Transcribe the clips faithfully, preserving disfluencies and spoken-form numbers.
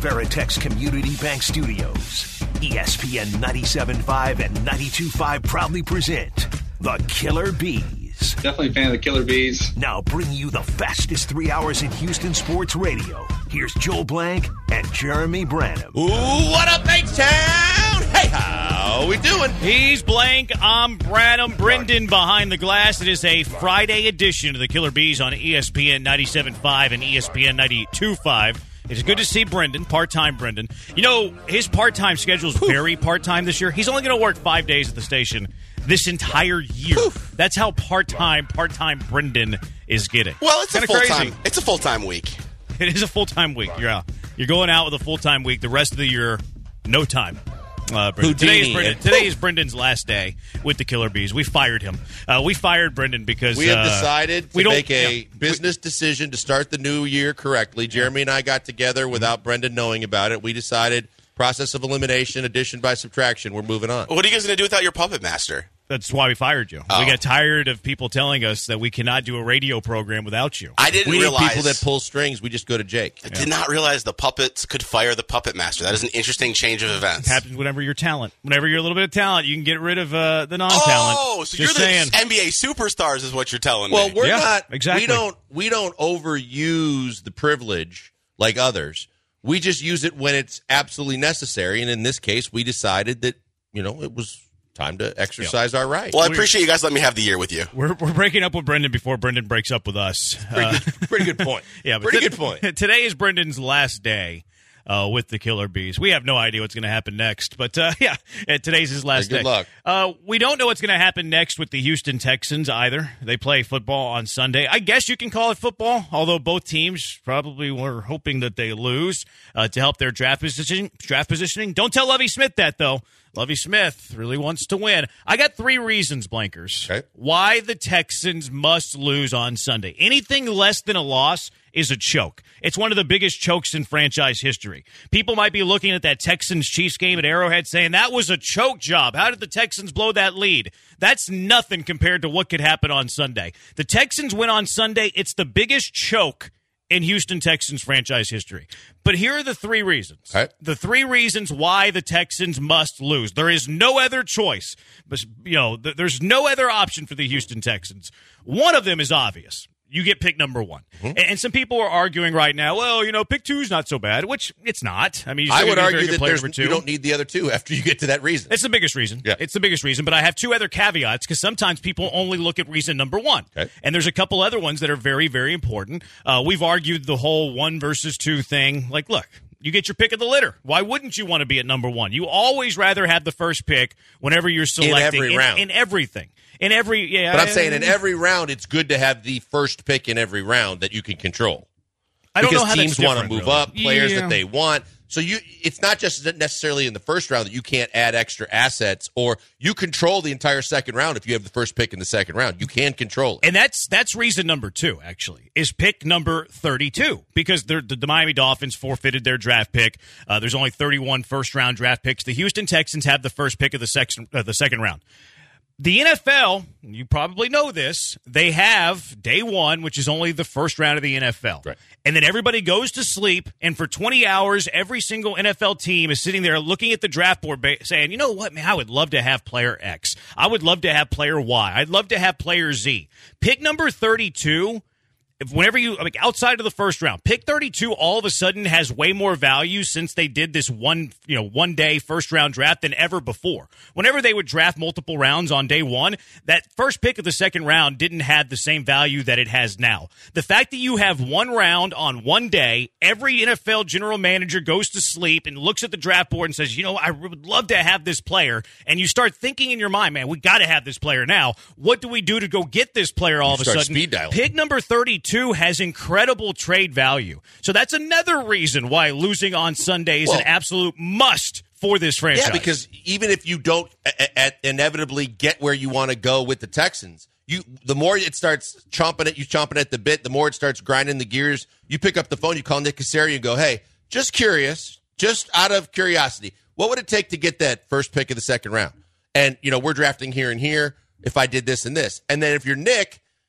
Veritex Community Bank Studios, E S P N ninety-seven point five and ninety-two point five proudly present The Killer Bees. Definitely a fan of the Killer Bees. Now bringing you the fastest three hours in Houston sports radio. Here's Joel Blank and Jeremy Branham. Ooh, what up, H-Town? Hey, how we doing? He's Blank. I'm Branham. Brendan behind the glass. It is a Friday edition of the Killer Bees on E S P N ninety-seven point five and E S P N ninety-two point five. It's good to see Brendan, part-time Brendan. You know, his part-time schedule is very part-time this year. He's only going to work five days at the station this entire year. Poof. That's how part-time, part-time Brendan is getting. Well, it's Kinda a full-time. crazy. It's a full-time week. It is a full-time week. You're out. You're going out with a full-time week. The rest of the year, no time. Uh, today, is Brendan, today is Brendan's last day with the Killer Bees. We fired him. Uh, we fired Brendan because we have uh, decided to we make a yeah, business we, decision to start the new year correctly. Jeremy and I got together without Brendan knowing about it. We decided process of elimination, addition by subtraction. We're moving on. What are you guys going to do without your puppet master? That's why we fired you. Oh. We got tired of people telling us that we cannot do a radio program without you. I didn't we realize need people that pull strings. We just go to Jake. I did not realize the puppets could fire the puppet master. That is an interesting change of events. It happens whenever you're talent. Whenever you're a little bit of talent, you can get rid of uh, the non-talent. Oh, so Just you're saying. the N B A superstars is what you're telling Well, me. we're Yeah, not exactly. We don't. We don't overuse the privilege like others. We just use it when it's absolutely necessary. And in this case, we decided that you know it was time to exercise our right. Well, I appreciate you guys letting me have the year with you. We're we're breaking up with Brendan before Brendan breaks up with us. Pretty, Uh, good, pretty good point. yeah, but pretty th- good point. Today is Brendan's last day uh, with the Killer Bees. We have no idea what's going to happen next, but uh, yeah, today's his last Hey, good day. luck. Uh, we don't know what's going to happen next with the Houston Texans either. They play football on Sunday. I guess you can call it football, although both teams probably were hoping that they lose uh, to help their draft positioning. Draft positioning. Don't tell Lovie Smith that though. Lovie Smith really wants to win. I got three reasons, Blankers, okay, why the Texans must lose on Sunday. Anything less than a loss is a choke. It's one of the biggest chokes in franchise history. People might be looking at that Texans-Chiefs game at Arrowhead saying, that was a choke job. How did the Texans blow that lead? That's nothing compared to what could happen on Sunday. The Texans win on Sunday. It's the biggest choke in Houston Texans franchise history. But here are the three reasons. Right. The three reasons why the Texans must lose. There is no other choice. But, you know, th- there's no other option for the Houston Texans. One of them is obvious. You get pick number one. Mm-hmm. And, and some people are arguing right now, well, you know, pick two is not so bad, which it's not. I mean, you I would a very argue good that player there's, number two. you don't need the other two after you get to that reason. It's the biggest reason. Yeah. It's the biggest reason. But I have two other caveats because sometimes people only look at reason number one. Okay. And there's a couple other ones that are very, very important. Uh, we've argued the whole one versus two thing. Like, look, you get your pick of the litter. Why wouldn't you want to be at number one? You always rather have the first pick whenever you're selecting. every in, round. In everything. In every, yeah. But I'm saying in every round, it's good to have the first pick in every round that you can control. I don't because know how teams that's want to different, move really. up, players Yeah. that they want. So you, it's not just necessarily in the first round that you can't add extra assets, or you control the entire second round if you have the first pick in the second round. You can control it. And that's that's reason number two, actually, is pick number thirty-two, because the, the Miami Dolphins forfeited their draft pick. Uh, there's only thirty-one first-round draft picks. The Houston Texans have the first pick of the, section, uh, the second round. The N F L, you probably know this, they have day one, which is only the first round of the N F L. Right. And then everybody goes to sleep, and for twenty hours, every single N F L team is sitting there looking at the draft board ba- saying, you know what, man, I would love to have player X. I would love to have player Y. I'd love to have player Z. Pick number thirty-two, if whenever you, like outside of the first round, pick thirty-two all of a sudden has way more value since they did this one, you know, one day first round draft than ever before. Whenever they would draft multiple rounds on day one, that first pick of the second round didn't have the same value that it has now. The fact that you have one round on one day, every N F L general manager goes to sleep and looks at the draft board and says, you know, I would love to have this player. And you start thinking in your mind, man, we got to have this player now. What do we do to go get this player all You of a start sudden? speed dialing. Pick number thirty-two has incredible trade value. So that's another reason why losing on Sunday is Well, an absolute must for this franchise. Yeah, because even if you don't a- a- inevitably get where you want to go with the Texans, you the more it starts chomping at you, chomping at the bit, the more it starts grinding the gears. You pick up the phone, you call Nick Caserio and go, hey, just curious, just out of curiosity, what would it take to get that first pick of the second round? And, you know, we're drafting here and here if I did this and this. And then if you're Nick,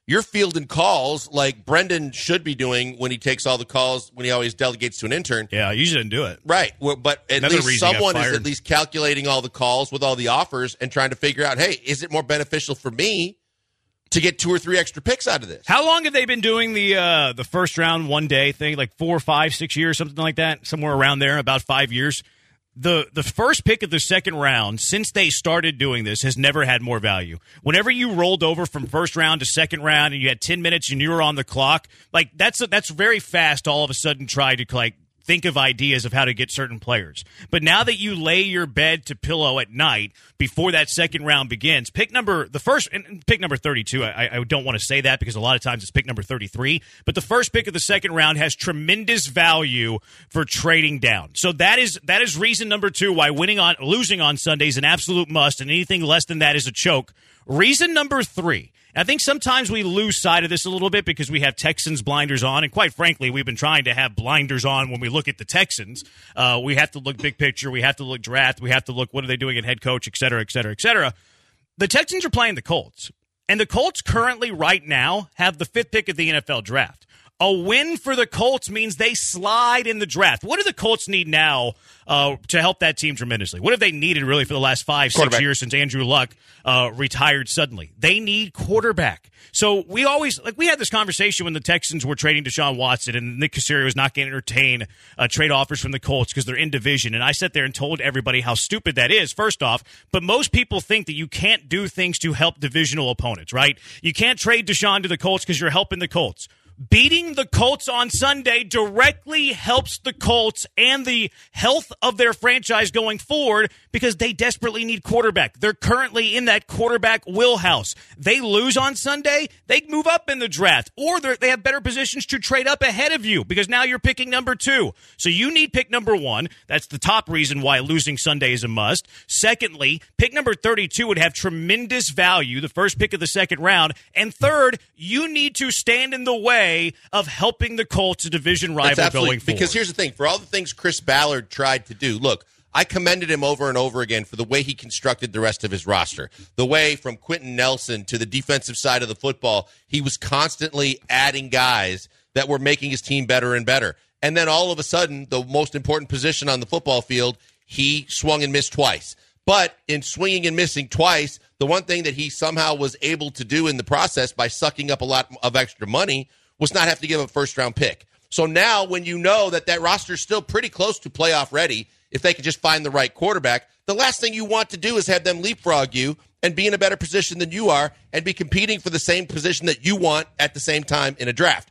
you're fielding calls like Brendan should be doing when he takes all the calls, when he always delegates to an intern. Yeah, you shouldn't do it. Right. Well, but at Another least reason he got someone is fired. at least calculating all the calls with all the offers and trying to figure out, hey, is it more beneficial for me to get two or three extra picks out of this? How long have they been doing the uh, the first round one day thing? Like four, five, six years, something like that? Somewhere around there, about five years. The the first pick of the second round, since they started doing this, has never had more value. Whenever you rolled over from first round to second round and you had ten minutes and you were on the clock, like that's that's very fast to all of a sudden try to like think of ideas of how to get certain players. But now that you lay your bed to pillow at night before that second round begins, pick number the first and pick number thirty-two. I, I don't want to say that because a lot of times it's pick number thirty-three. But the first pick of the second round has tremendous value for trading down. So that is that is reason number two why winning on losing on Sunday is an absolute must, and anything less than that is a choke. Reason number three. I think sometimes we lose sight of this a little bit because we have Texans blinders on, and quite frankly, we've been trying to have blinders on when we look at the Texans. Uh, we have to look big picture. We have to look draft. We have to look what are they doing at head coach, et cetera, et cetera, et cetera. The Texans are playing the Colts, and the Colts currently right now have the fifth pick of the N F L draft. A win for the Colts means they slide in the draft. What do the Colts need now uh, to help that team tremendously? What have they needed really for the last five, six years since Andrew Luck uh, retired suddenly? They need quarterback. So we always, like we had this conversation when the Texans were trading Deshaun Watson and Nick Caserio was not going to entertain uh, trade offers from the Colts because they're in division. And I sat there and told everybody how stupid that is, first off. But most people think that you can't do things to help divisional opponents, right? You can't trade Deshaun to the Colts because you're helping the Colts. Beating the Colts on Sunday directly helps the Colts and the health of their franchise going forward because they desperately need quarterback. They're currently in that quarterback wheelhouse. They lose on Sunday, they move up in the draft, or they have better positions to trade up ahead of you because now you're picking number two. So you need pick number one. That's the top reason why losing Sunday is a must. Secondly, pick number thirty-two would have tremendous value, the first pick of the second round. And third, you need to stand in the way of helping the Colts, a division rival, going forward. Because here's the thing. For all the things Chris Ballard tried to do, look, I commended him over and over again for the way he constructed the rest of his roster. The way from Quentin Nelson to the defensive side of the football, he was constantly adding guys that were making his team better and better. And then all of a sudden, the most important position on the football field, he swung and missed twice. But in swinging and missing twice, the one thing that he somehow was able to do in the process by sucking up a lot of extra money was not have to give a first-round pick. So now when you know that that roster is still pretty close to playoff ready, if they can just find the right quarterback, the last thing you want to do is have them leapfrog you and be in a better position than you are and be competing for the same position that you want at the same time in a draft.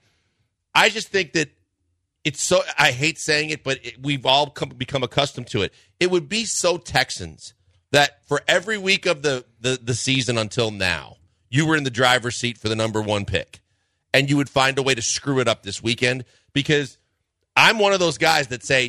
I just think that it's so – I hate saying it, but it, we've all come, become accustomed to it. It would be so Texans that for every week of the, the, the season until now, you were in the driver's seat for the number one pick. And you would find a way to screw it up this weekend because I'm one of those guys that say,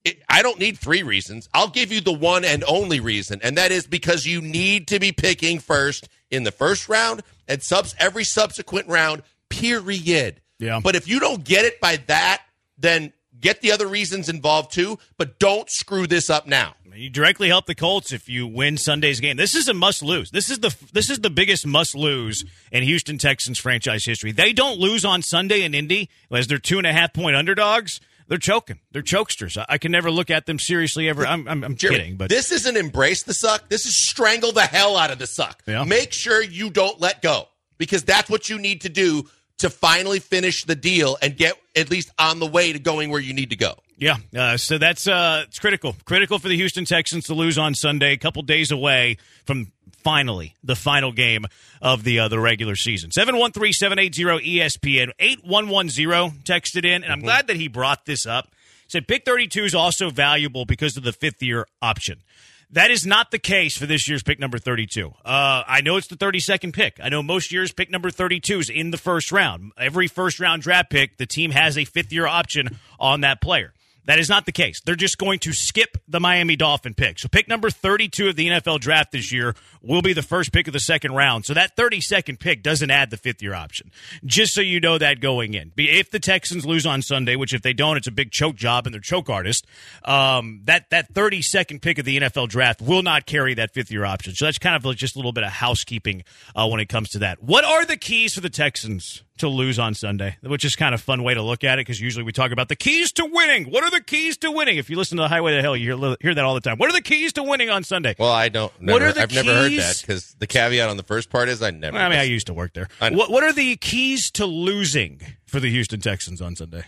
I don't need three reasons. I'll give you the one and only reason, and that is because you need to be picking first in the first round and subs every subsequent round, period. Yeah. But if you don't get it by that, then get the other reasons involved too, but don't screw this up now. You directly help the Colts if you win Sunday's game. This is a must-lose. This is the this is the biggest must-lose in Houston Texans franchise history. They don't lose on Sunday in Indy as they're two and a half point underdogs. They're choking. They're chokesters. I can never look at them seriously ever. I'm, I'm, I'm Jeremy, kidding, but this isn't embrace the suck. This is strangle the hell out of the suck. Yeah. Make sure you don't let go because that's what you need to do to finally finish the deal and get at least on the way to going where you need to go. Yeah, uh, so that's uh, it's critical. Critical for the Houston Texans to lose on Sunday, a couple days away from finally the final game of the uh, the regular season. seven one three, seven eight zero, E S P N. eight one one zero texted in, and I'm mm-hmm. glad that he brought this up. He said pick thirty-two is also valuable because of the fifth-year option. That is not the case for this year's pick number thirty-two. Uh, I know it's the thirty-second pick. I know most years pick number thirty-two is in the first round. Every first-round draft pick, the team has a fifth-year option on that player. That is not the case. They're just going to skip the Miami Dolphin pick. So pick number thirty-two of the N F L draft this year will be the first pick of the second round. So that thirty-second pick doesn't add the fifth-year option. Just so you know that going in. If the Texans lose on Sunday, which if they don't, it's a big choke job and they're choke artists, um, that, that thirty-second pick of the N F L draft will not carry that fifth-year option. So that's kind of just a little bit of housekeeping uh, when it comes to that. What are the keys for the Texans to lose on Sunday, which is kind of a fun way to look at it because usually we talk about the keys to winning. What are the keys to winning? If you listen to the Highway to Hell, you hear, hear that all the time. What are the keys to winning on Sunday? Well, I don't. Never, what are the I've keys? never heard that because the caveat on the first part is I never. Well, I mean, I used to work there. What, what are the keys to losing for the Houston Texans on Sunday?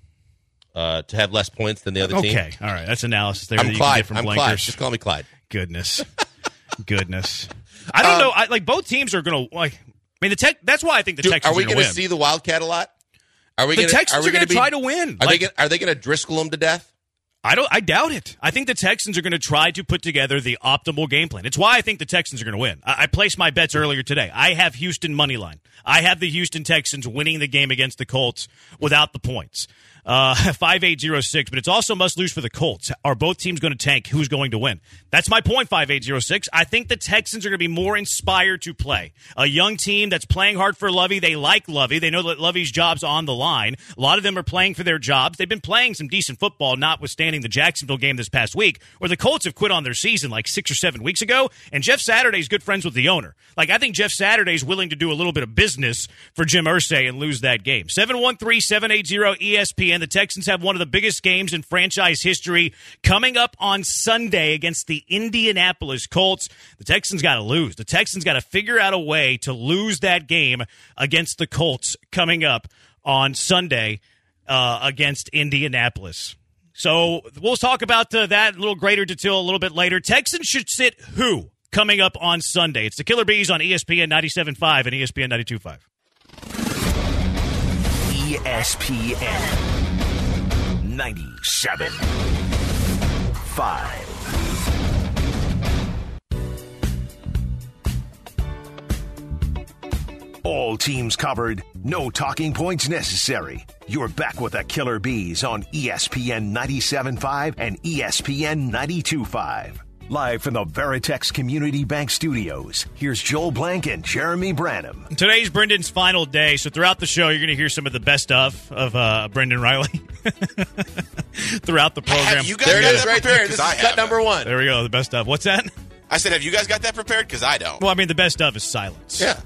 Uh, to have less points than the other okay. team. Okay, all right. That's analysis there. I'm that you Clyde. Can get from I'm blankers. Clyde. Just call me Clyde. Goodness, goodness. I don't um, know. I, like both teams are going to like. I mean, the tech. That's why I think the Dude, Texans are we are going to win. see the Wildcat a lot? Are we the gonna, Texans are, are going to be, try to win. Are like, they gonna, are they going to Driscoll them to death? I don't. I doubt it. I think the Texans are going to try to put together the optimal game plan. It's why I think the Texans are going to win. I, I placed my bets earlier today. I have Houston money line. I have the Houston Texans winning the game against the Colts without the points. Uh, five eight zero six, but it's also must lose for the Colts. Are both teams going to tank? Who's going to win? That's my point, five eight zero six. I think the Texans are going to be more inspired to play. A young team that's playing hard for Lovey. They like Lovey. They know that Lovey's job's on the line. A lot of them are playing for their jobs. They've been playing some decent football, notwithstanding the Jacksonville game this past week, where the Colts have quit on their season like six or seven weeks ago, and Jeff Saturday's good friends with the owner. Like, I think Jeff Saturday's willing to do a little bit of business for Jim Irsay and lose that game. seven one three, seven eight zero, E S P N. The Texans have one of the biggest games in franchise history coming up on Sunday against the Indianapolis Colts. The Texans got to lose. The Texans got to figure out a way to lose that game against the Colts coming up on Sunday uh, against Indianapolis. So we'll talk about uh, that in a little greater detail a little bit later. Texans should sit who coming up on Sunday? It's the Killer Bees on E S P N ninety-seven point five and E S P N ninety-two point five. E S P N ninety-seven point five. All teams covered, no talking points necessary. You're back with the Killer Bees on E S P N ninety-seven point five and E S P N ninety-two point five. Live from the Veritex Community Bank Studios, here's Joel Blank and Jeremy Branham. Today's Brendan's final day, so throughout the show, you're going to hear some of the best of of uh, Brendan Riley throughout the program. Have you guys There it got is that right prepared? there. This 'Cause is I cut haven't. number one. There we go, the best of. What's that? I said, have you guys got that prepared? Because I don't. Well, I mean, the best of is silence. Yeah.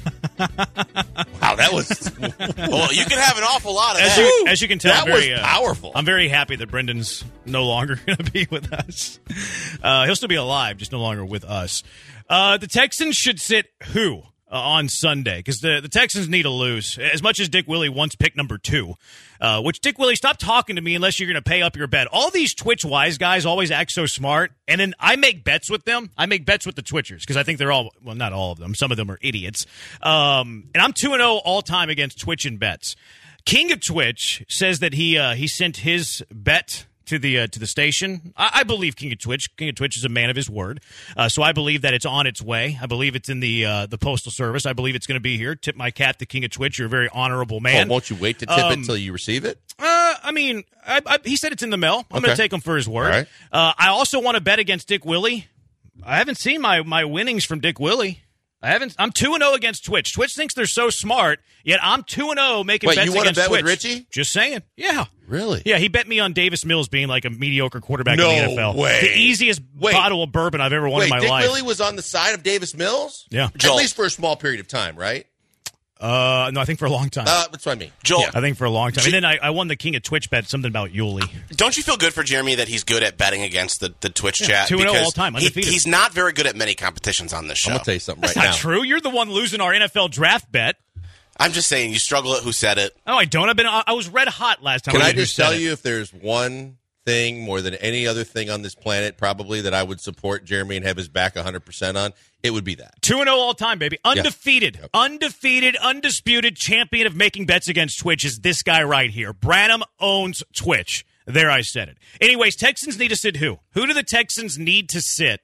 Wow, that was Well, you can have an awful lot of As that. you, as you can tell, That I'm very, was uh, powerful. I'm very happy that Brendan's no longer going to be with us. Uh, he'll still be alive, just no longer with us. Uh, the Texans should sit who uh, on Sunday? Because the, the Texans need to lose. As much as Dick Willie once picked number two, uh, which Dick Willie, stop talking to me unless you're going to pay up your bet. All these Twitch wise guys always act so smart, and then I make bets with them. I make bets with the Twitchers because I think they're all, well, not all of them. Some of them are idiots. Um, and I'm two and oh all time against Twitch and bets. King of Twitch says that he uh, he sent his bet to the uh, to the station. I, I believe King of Twitch. King of Twitch is a man of his word, uh, so I believe that it's on its way. I believe it's in the uh, the Postal Service. I believe it's going to be here. Tip my cap to King of Twitch. You're a very honorable man. Oh, won't you wait to tip Um, it till you receive it? Uh, I mean, I, I, he said it's in the mail. I'm Okay. going to take him for his word. All right. Uh, I also want to bet against Dick Willie. I haven't seen my my winnings from Dick Willie. I haven't. I'm two and zero against Twitch. Twitch thinks they're so smart, yet I'm two and zero making Wait, bets you want to against bet with Twitch. Richie? Just saying. Yeah. Really? Yeah, he bet me on Davis Mills being like a mediocre quarterback No in the N F L. way. The easiest Wait. bottle of bourbon I've ever won Wait, in my Dick life. Willie was on the side of Davis Mills? Yeah. At Joel. least for a small period of time, right? Uh, no, I think for a long time. Uh, that's what I mean. Joel, I think for a long time. And then I, I won the King of Twitch bet, something about Yuli. don't you feel good for Jeremy that he's good at betting against the, the Twitch chat? two and oh Because all time, he- undefeated. he's not very good at many competitions on this show. I'm going to tell you something That's right not now. true. You're the one losing our N F L draft bet. I'm just saying, you struggle at who said it. No, I don't. I've been. I was red hot last time. Can we I did Who just Said tell It. you if there's one thing more than any other thing on this planet probably that I would support Jeremy and have his back one hundred percent on, it would be that. two and oh all time, baby. Undefeated. Yep. Undefeated, undisputed champion of making bets against Twitch is this guy right here. Branham owns Twitch. There, I said it. Anyways, Texans need to sit who? Who do the Texans need to sit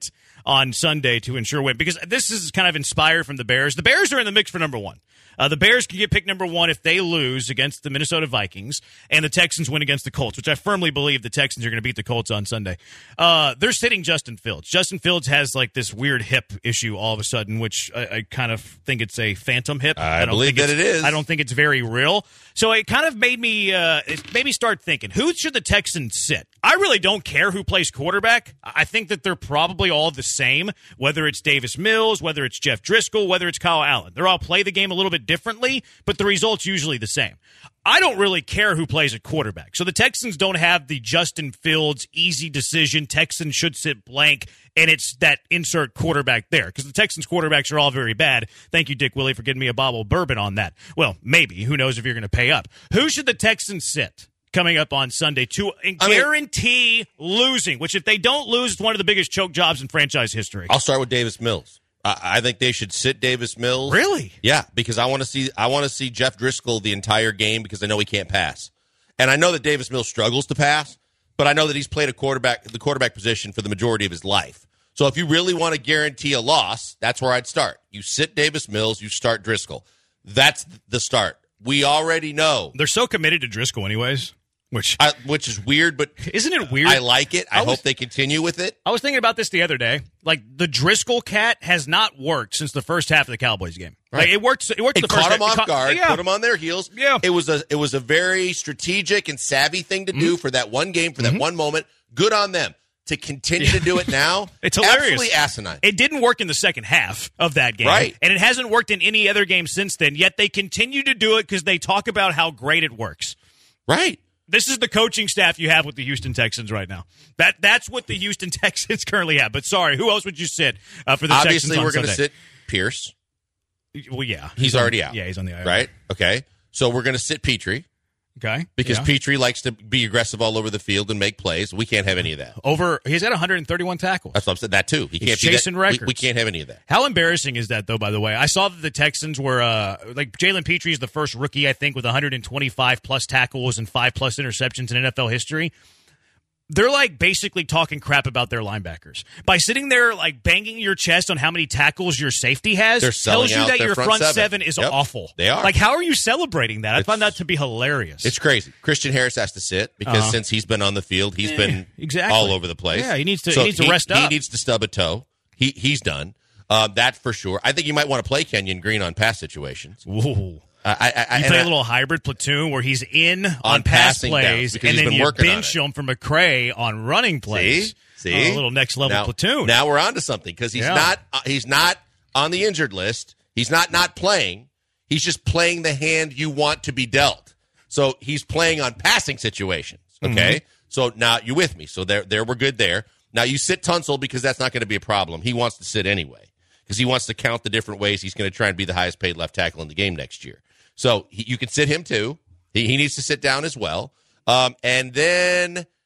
on Sunday to ensure win, because this is kind of inspired from the Bears. The Bears are in the mix for number one. Uh, the Bears can get picked number one if they lose against the Minnesota Vikings and the Texans win against the Colts, which I firmly believe the Texans are going to beat the Colts on Sunday. Uh, they're sitting Justin Fields. Justin Fields has like this weird hip issue all of a sudden, which I, I kind of think it's a phantom hip. I, I don't believe think that it is. I don't think it's very real. So it kind of made me uh, it made me start thinking, who should the Texans sit? I really don't care who plays quarterback. I think that they're probably all the same, whether it's Davis Mills, whether it's Jeff Driscoll, whether it's Kyle Allen. They're all play the game a little bit differently, but the result's usually the same. I don't really care who plays at quarterback. So the Texans don't have the Justin Fields easy decision, Texans should sit blank, and it's that insert quarterback there. Because the Texans quarterbacks are all very bad. Thank you, Dick Willie, for giving me a bottle of bourbon on that. Well, maybe. Who knows if you're going to pay up. Who should the Texans sit coming up on Sunday to guarantee I mean, losing, which if they don't lose, it's one of the biggest choke jobs in franchise history? I'll start with Davis Mills. I think they should sit Davis Mills. Really? Yeah, because I want to see I want to see Jeff Driscoll the entire game because I know he can't pass. And I know that Davis Mills struggles to pass, but I know that he's played a quarterback the quarterback position for the majority of his life. So if you really want to guarantee a loss, that's where I'd start. You sit Davis Mills, you start Driscoll. That's the start. We already know. They're so committed to Driscoll anyways. Which I, which is weird, but isn't it weird? I like it. I, I was, hope they continue with it. I was thinking about this the other day. Like the Driscoll cat has not worked since the first half of the Cowboys game. Right. Like it worked. It worked. It the caught first them half. off caught, guard. Yeah. Put them on their heels. Yeah. It was a it was a very strategic and savvy thing to do mm-hmm. for that one game, for that mm-hmm. one moment. Good on them. To continue to do it now, it's hilarious. Absolutely asinine. It didn't work in the second half of that game. Right. And it hasn't worked in any other game since then, yet they continue to do it because they talk about how great it works. Right. This is the coaching staff you have with the Houston Texans right now. That That's what the Houston Texans currently have. But sorry, who else would you sit uh, for the Obviously, Texans on we're going to Sunday? sit Pierce. Well, yeah. He's, he's already on, out. Yeah, he's on the I R. Right? Okay. So we're going to sit Petrie. Okay. Because yeah. Petrie likes to be aggressive all over the field and make plays. We can't have any of that. Over, he's got one hundred thirty-one tackles. That's what I'm saying. That too. He he's can't chasing be that, records. We, we can't have any of that. How embarrassing is that, though? By the way, I saw that the Texans were uh, like Jalen Petrie is the first rookie, I think, with one hundred twenty-five plus tackles and five plus interceptions in N F L history. They're like basically talking crap about their linebackers by sitting there like banging your chest on how many tackles your safety has. They're selling tells you out that their your front front seven, seven is yep. awful. They are. Like, how are you celebrating that? I It's, find that to be hilarious. It's crazy. Christian Harris has to sit because uh-huh. since he's been on the field, he's yeah, been exactly. all over the place. Yeah, he needs to. So he needs to rest he, up. He needs to stub a toe. He he's done. Uh, that for sure. I think you might want to play Kenyon Green on pass situations. Ooh. I, I, you play I, a little hybrid platoon where he's in on, on pass plays, and then you bench him from McCray on running plays. See, see, uh, a little next level now, platoon. Now we're on to something because he's yeah. not uh, he's not on the injured list. He's not not playing. He's just playing the hand you want to be dealt. So he's playing on passing situations. Okay, mm-hmm. So now you're with me. So there, there we're good there. Now you sit Tunsil because that's not going to be a problem. He wants to sit anyway because he wants to count the different ways he's going to try and be the highest paid left tackle in the game next year. So he, you can sit him too. He, he needs to sit down as well. Um, and then, am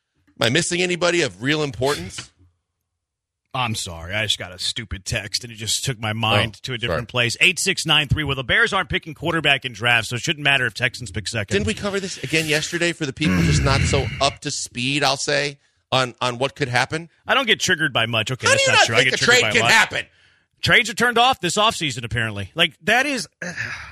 I missing anybody of real importance? I'm sorry. I just got a stupid text, and it just took my mind oh, to a different sorry. place. eight six nine three. Well, the Bears aren't picking quarterback in drafts, so it shouldn't matter if Texans pick second. Didn't we cover this again yesterday for the people just not so up to speed, I'll say, on, on what could happen? I don't get triggered by much. Okay, How that's do you not not true. think I get a triggered trade by can a lot. happen? Trades are turned off this offseason, apparently. Like, that is... Uh,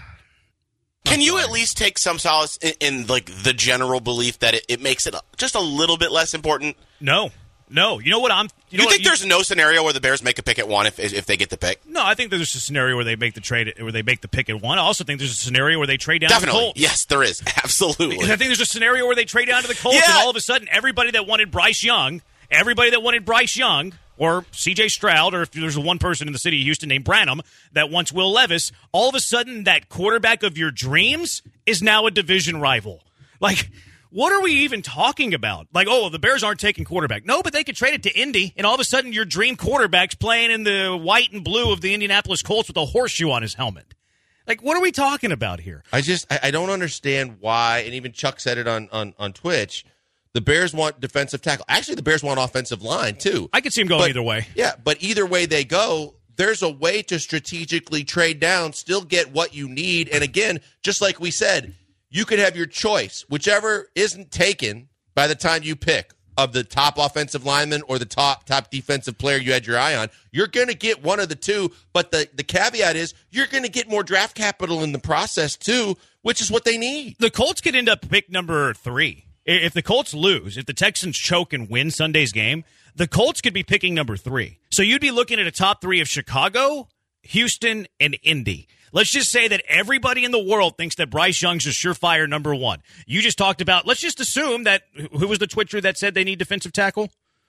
Can you at least take some solace in, in like the general belief that it, it makes it just a little bit less important? No. No. You know what I'm... You, know you what, think you, there's no scenario where the Bears make a pick at one if if they get the pick? No, I think there's a scenario where they make the trade, where they make the pick at one. I also think there's a scenario where they trade down Definitely. to the Colts. Yes, there is. Absolutely. Because I think there's a scenario where they trade down to the Colts, yeah. and all of a sudden, everybody that wanted Bryce Young, everybody that wanted Bryce Young, or C J Stroud, or if there's one person in the city of Houston named Branham that wants Will Levis, all of a sudden that quarterback of your dreams is now a division rival. Like, what are we even talking about? Like, oh, the Bears aren't taking quarterback. No, but they could trade it to Indy, and all of a sudden your dream quarterback's playing in the white and blue of the Indianapolis Colts with a horseshoe on his helmet. Like, what are we talking about here? I just, I, I don't understand why, and even Chuck said it on, on, on Twitch, the Bears want defensive tackle. Actually, the Bears want offensive line, too. I could see them going but, either way. Yeah, but either way they go, there's a way to strategically trade down, still get what you need. And again, just like we said, you could have your choice. Whichever isn't taken by the time you pick, of the top offensive lineman or the top top defensive player you had your eye on. You're going to get one of the two, but the, the caveat is you're going to get more draft capital in the process too, which is what they need. The Colts could end up pick number three. If the Colts lose, if the Texans choke and win Sunday's game, the Colts could be picking number three. So you'd be looking at a top three of Chicago, Houston, and Indy. Let's just say that everybody in the world thinks that Bryce Young's a surefire number one. You just talked about, let's just assume that, who was the Twitcher that said they need defensive tackle?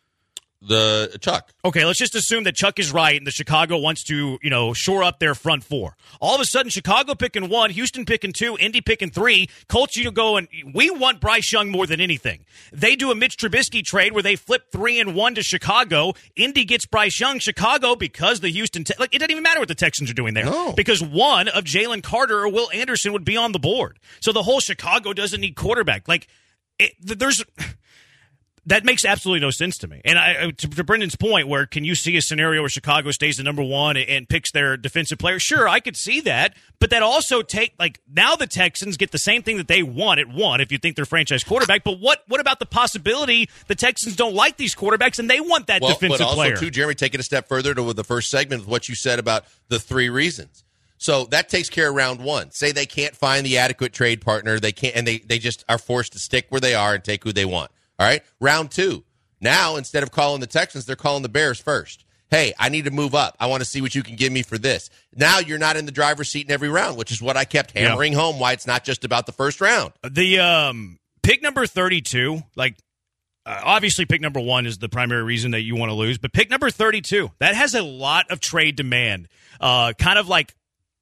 The Chuck. Okay, let's just assume that Chuck is right and the Chicago wants to, you know, shore up their front four. All of a sudden, Chicago picking one, Houston picking two, Indy picking three. Colts, you go and we want Bryce Young more than anything. They do a Mitch Trubisky trade where they flip three and one to Chicago. Indy gets Bryce Young. Chicago, because the Houston, te- like it doesn't even matter what the Texans are doing there, no. because one of Jalen Carter or Will Anderson would be on the board. So the whole Chicago doesn't need quarterback. Like it, there's. That makes absolutely no sense to me. And I, to, to Brendan's point, where can you see a scenario where Chicago stays the number one and, and picks their defensive player? Sure, I could see that. But that also take, like, now the Texans get the same thing that they want at one if you think they're franchise quarterback. But what what about the possibility the Texans don't like these quarterbacks and they want that well, defensive but also, player? too, Jeremy, taking a step further to the first segment with what you said about the three reasons. So that takes care of round one. Say they can't find the adequate trade partner, they can't, and they, they just are forced to stick where they are and take who they want. All right? Round two. Now, instead of calling the Texans, they're calling the Bears first. Hey, I need to move up. I want to see what you can give me for this. Now you're not in the driver's seat in every round, which is what I kept hammering yeah. home, why it's not just about the first round. The um, pick number thirty-two, like, uh, obviously pick number one is the primary reason that you want to lose, but pick number thirty-two, that has a lot of trade demand. Uh, kind of like,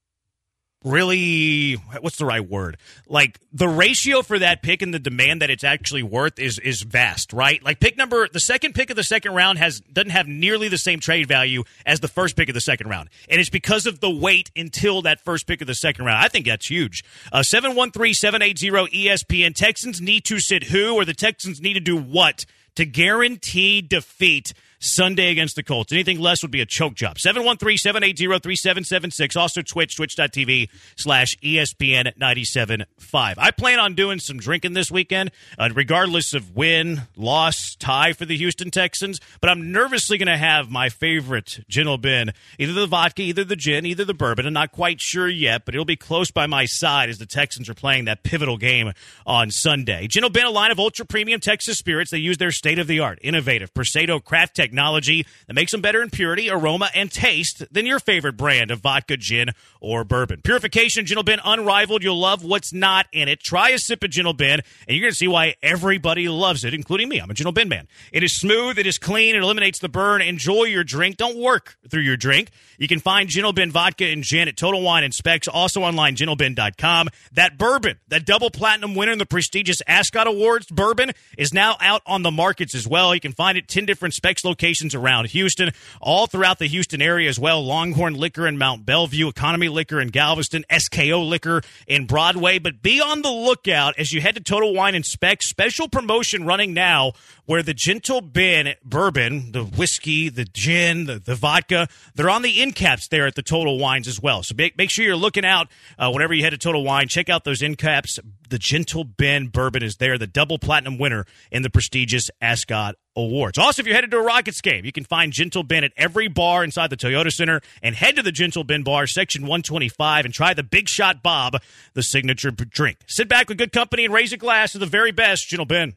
really, what's the right word? Like, the ratio for that pick and the demand that it's actually worth is is vast, right? Like, pick number, the second pick of the second round has doesn't have nearly the same trade value as the first pick of the second round. And it's because of the wait until that first pick of the second round. I think that's huge. Uh, seven one three, seven eight zero, E S P N. Texans need to sit who, or the Texans need to do what to guarantee defeat Sunday against the Colts? Anything less would be a choke job. seven one three, seven eight zero, three seven seven six. Also Twitch, twitch.tv slash ESPN ninety-seven point five. I plan on doing some drinking this weekend, uh, regardless of win, loss, tie for the Houston Texans. But I'm nervously going to have my favorite Gentle Ben, either the vodka, either the gin, either the bourbon. I'm not quite sure yet, but it'll be close by my side as the Texans are playing that pivotal game on Sunday. Gentle Ben, a line of ultra-premium Texas spirits. They use their state-of-the-art, innovative Persado craft technology technology that makes them better in purity, aroma, and taste than your favorite brand of vodka, gin, or bourbon. Purification Gentle Ben, unrivaled. You'll love what's not in it. Try a sip of Gentle Ben, and you're going to see why everybody loves it, including me. I'm a Gentle Ben man. It is smooth. It is clean. It eliminates the burn. Enjoy your drink. Don't work through your drink. You can find Gentle Ben vodka and gin at Total Wine and Specs, also online, gentle ben dot com. That bourbon, that double platinum winner in the prestigious Ascot Awards bourbon, is now out on the markets as well. You can find it ten different Specs locations around Houston, all throughout the Houston area as well. Longhorn Liquor in Mount Bellevue, Economy Liquor in Galveston, S K O Liquor in Broadway. But be on the lookout as you head to Total Wine and Specs. Special promotion running now where the Gentle Ben bourbon, the whiskey, the gin, the, the vodka, they're on the end caps there at the Total Wines as well. So make, make sure you're looking out uh, whenever you head to Total Wine. Check out those end caps. The Gentle Ben bourbon is there, the double platinum winner in the prestigious Ascot Awards. Also, if you're headed to a Rockets game, you can find Gentle Ben at every bar inside the Toyota Center, and head to the Gentle Ben bar, section one twenty-five, and try the Big Shot Bob, the signature drink. Sit back with good company and raise a glass to the very best Gentle Ben.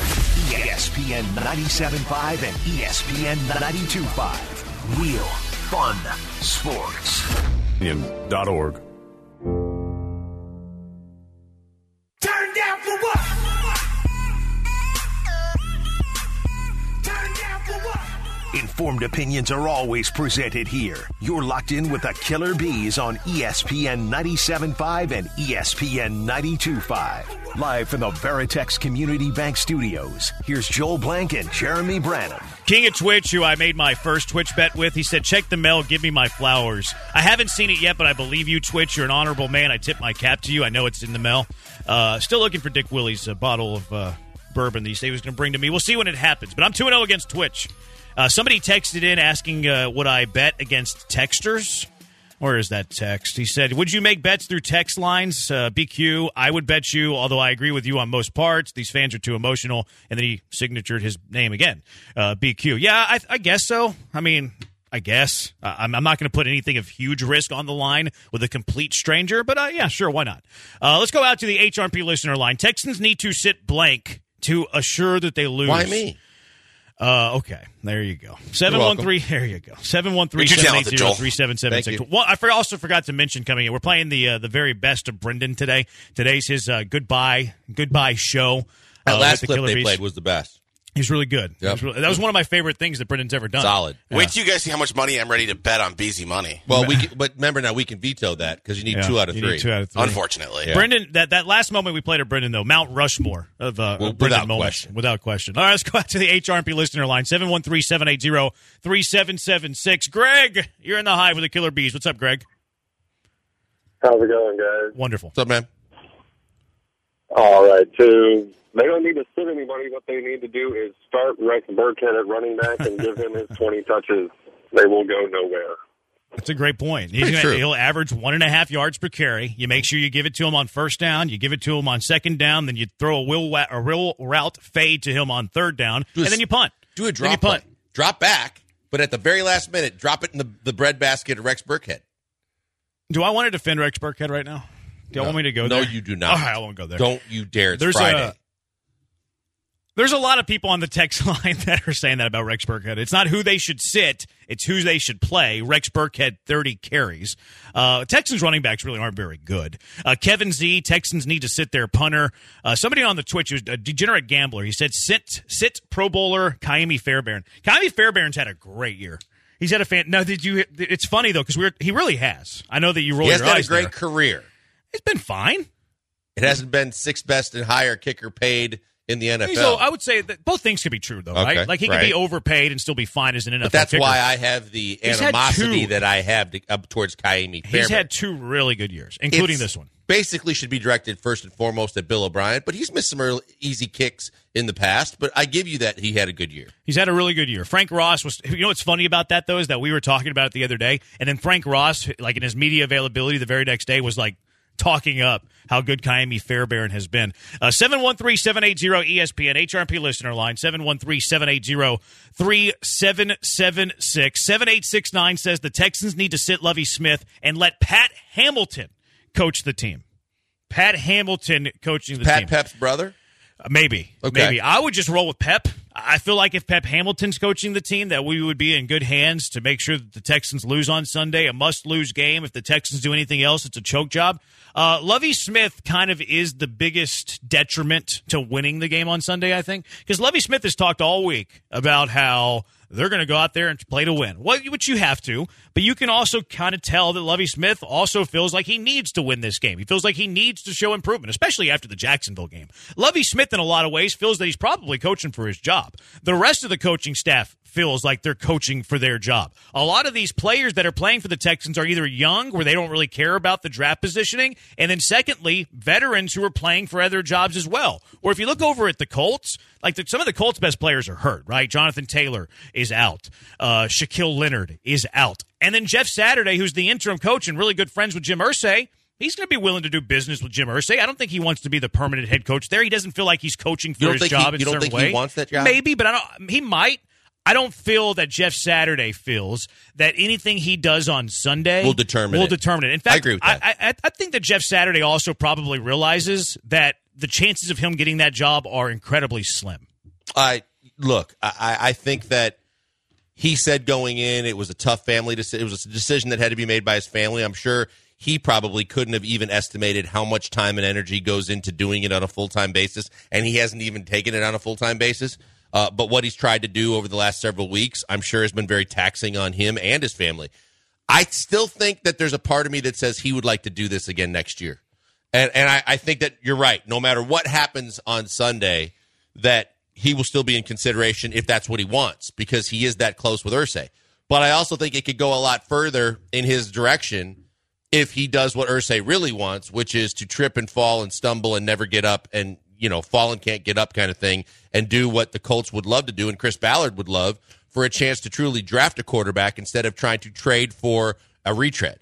E S P N ninety-seven point five and E S P N ninety-two point five. Real fun sports. dot org. Turn down for what? Turn down for what? Informed opinions are always presented here. You're locked in with the Killer Bees on E S P N ninety-seven point five and E S P N ninety-two point five. Live from the Veritex Community Bank Studios, here's Joel Blank and Jeremy Branham. King of Twitch, who I made my first Twitch bet with, he said, check the mail, give me my flowers. I haven't seen it yet, but I believe you, Twitch. You're an honorable man. I tip my cap to you. I know it's in the mail. Uh, still looking for Dick Willie's uh, bottle of uh, bourbon that he said he was going to bring to me. We'll see when it happens, but I'm two and oh against Twitch. Uh, somebody texted in asking uh, would I bet against texters. Where is that text? He said, would you make bets through text lines? Uh, B Q, I would bet you, although I agree with you on most parts. These fans are too emotional. And then he signatured his name again. Uh, B Q. Yeah, I, I guess so. I mean, I guess. Uh, I'm, I'm not going to put anything of huge risk on the line with a complete stranger. But, uh, yeah, sure, why not? Uh, let's go out to the H R P listener line. Texans need to sit blank to assure that they lose. Why me? Uh, okay, there you go. seven one three, there you go. seven one three, seven eight zero, three seven seven six. Well, I for, also forgot to mention coming in, we're playing the uh, the very best of Brendan today. Today's his uh, goodbye goodbye show. That uh, last the clip Killer they Bees. played was the best. He's really good. Yep. Was really, that was one of my favorite things that Brendan's ever done. Solid. Yeah. Wait till you guys see how much money I'm ready to bet on Beezy money. Well, we can, but remember now we can veto that because you need Yeah, two out of you three. need two out of three. Unfortunately. Yeah. Brendan, that, that last moment we played of Brendan, though, Mount Rushmore of, uh, Well, of Brendan without moments. question. Without question. All right, let's go out to the H R P listener line, seven one three, seven eight zero, three seven seven six. Greg, you're in the Hive with the Killer Bees. What's up, Greg? How's it going, guys? Wonderful. What's up, man? All right, so they don't need to sit anybody. What they need to do is start Rex Burkhead at running back and give him his twenty touches. They will go nowhere. That's a great point. He's Pretty gonna, true. he'll average one and a half yards per carry. You make sure you give it to him on first down. You give it to him on second down. Then you throw a will wa- a real route fade to him on third down, Do a and then you punt. Do a Then drop you punt. punt. Drop back, but at the very last minute, drop it in the, the breadbasket of Rex Burkhead. Do I want to defend Rex Burkhead right now? Do you No. want me to go No, there? you do not. All right, I won't go there. Don't you dare. It's There's Friday. a there's a lot of people on the text line that are saying that about Rex Burkhead. It's not who they should sit; it's who they should play. Rex Burkhead, thirty carries. Uh, Texans running backs really aren't very good. Uh, Kevin Z, Texans need to sit their punter. Uh, somebody on the Twitch, was a degenerate gambler. He said, "Sit, sit Pro Bowler Kaimi Fairbairn." Kaimi Fairbairn's had a great year. He's had a fan. No, did you? It's funny though because we're he really has. I know that you roll He has your had a eyes great there. career. It's been fine. It hasn't been sixth best and higher kicker paid in the N F L. So I would say that both things could be true, though, Okay, right? Like he could right. be overpaid and still be fine as an N F L But that's kicker. why I have the He's had animosity two. that I have to, up towards Kaimi Fairbairn. He's had two really good years, including It's this one. Basically should be directed first and foremost at Bill O'Brien, but he's missed some early, easy kicks in the past, but I give you that he had a good year. He's had a really good year. Frank Ross was. You know what's funny about that though is that we were talking about it the other day, and then Frank Ross, like in his media availability the very next day, was like talking up how good Kaimi Fairbairn has been. Uh, seven one three, seven eight zero, E S P N, H R P listener line, seven one three, seven eight zero, three seven seven six. seven eight six nine says the Texans need to sit Lovie Smith and let Pat Hamilton coach the team. Pat Hamilton coaching the Pat team. Pep's brother? Uh, Maybe. Okay. Maybe. I would just roll with Pep. I feel like if Pep Hamilton's coaching the team, that we would be in good hands to make sure that the Texans lose on Sunday, a must-lose game. If the Texans do anything else, it's a choke job. Uh, Lovie Smith kind of is the biggest detriment to winning the game on Sunday, I think, because Lovie Smith has talked all week about how they're going to go out there and play to win, well, which you have to, but you can also kind of tell that Lovie Smith also feels like he needs to win this game. He feels like he needs to show improvement, especially after the Jacksonville game. Lovie Smith, in a lot of ways, feels that he's probably coaching for his job. The rest of the coaching staff feels like they're coaching for their job. A lot of these players that are playing for the Texans are either young, where they don't really care about the draft positioning, and then secondly, veterans who are playing for other jobs as well. Or if you look over at the Colts, like the, some of the Colts' best players are hurt, right? Jonathan Taylor is out. Uh, Shaquille Leonard is out. And then Jeff Saturday, who's the interim coach and really good friends with Jim Irsay, he's going to be willing to do business with Jim Irsay. I don't think he wants to be the permanent head coach there. He doesn't feel like he's coaching for You don't his think job he- in you a don't certain think way. he wants that job? Maybe, but I don't. He might. I don't feel that Jeff Saturday feels that anything he does on Sunday Will determine will it. determine it. In fact, I agree with that. I, I, I think that Jeff Saturday also probably realizes that the chances of him getting that job are incredibly slim. I look, I, I think that he said going in it was a tough family decision. It was a decision that had to be made by his family. I'm sure he probably couldn't have even estimated how much time and energy goes into doing it on a full-time basis, and he hasn't even taken it on a full-time basis. Uh, but what he's tried to do over the last several weeks, I'm sure, has been very taxing on him and his family. I still think that there's a part of me that says he would like to do this again next year. And and I, I think that you're right. No matter what happens on Sunday, that he will still be in consideration if that's what he wants, because he is that close with Irsay. But I also think it could go a lot further in his direction if he does what Irsay really wants, which is to trip and fall and stumble and never get up and, you know, fall and can't get up kind of thing, and do what the Colts would love to do and Chris Ballard would love, for a chance to truly draft a quarterback instead of trying to trade for a retread.